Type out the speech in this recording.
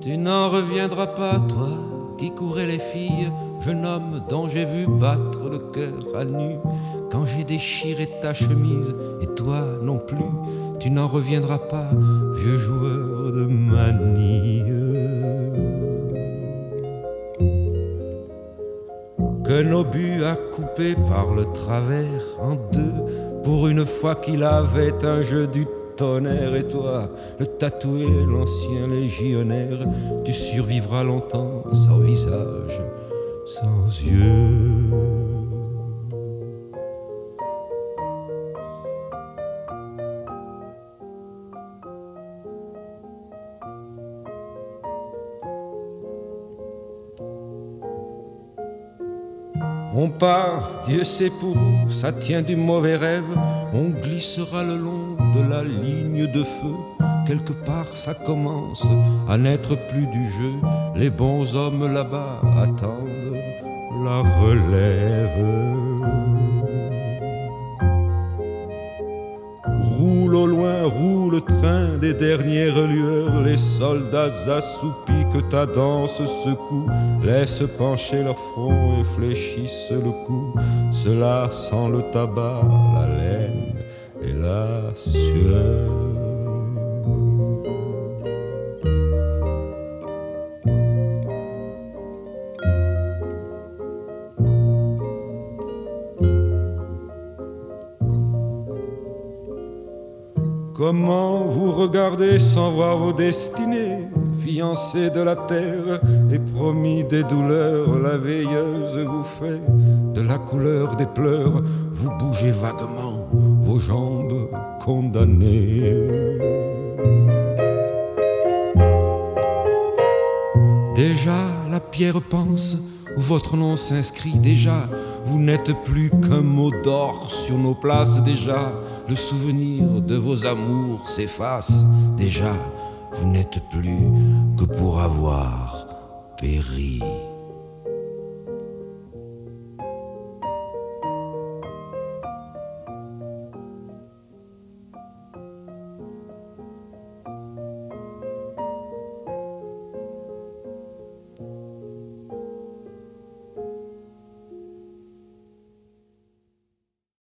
Tu n'en reviendras pas, toi, qui courais les filles, jeune homme dont j'ai vu battre le cœur à nu, quand j'ai déchiré ta chemise, et toi non plus, tu n'en reviendras pas, vieux joueur de manille. Qu'un obus a coupé par le travers en deux, pour une fois qu'il avait un jeu du tonnerre, et toi, le tatoué, l'ancien légionnaire, tu survivras longtemps sans visage, sans yeux. On part, Dieu sait pour où, ça tient du mauvais rêve. On glissera le long de la ligne de feu. Quelque part ça commence à n'être plus du jeu. Les bons hommes là-bas attendent la relève. Roule au loin, roule le train des dernières lueurs. Les soldats assoupis que ta danse secoue laissent pencher leur front et fléchissent le cou. Cela sent le tabac, la laine et la sueur. Comment vous regardez sans voir vos destinées, fiancés de la terre et promis des douleurs, la veilleuse vous fait de la couleur des pleurs, vous bougez vaguement, vos jambes condamnées. Déjà la pierre pense où votre nom s'inscrit, déjà vous n'êtes plus qu'un mot d'or sur nos places, déjà le souvenir de vos amours s'efface, déjà vous n'êtes plus que pour avoir péri.